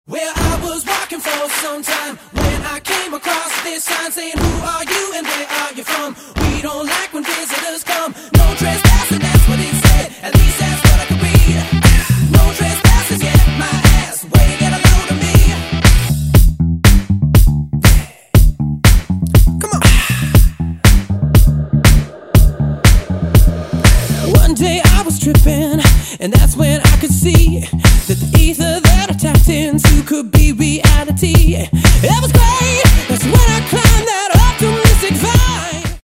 Well, I was walking for some time when I came across this sign saying, who are you and where are you from? We don't like when visitors come. No trespassing, that's what it said. At least that's what I could read. No trespassers, yeah, my ass. Way to get a load of me. Come on. One day I was tripping, and that's when I could see that the ether that I tapped into could be reality. It was great.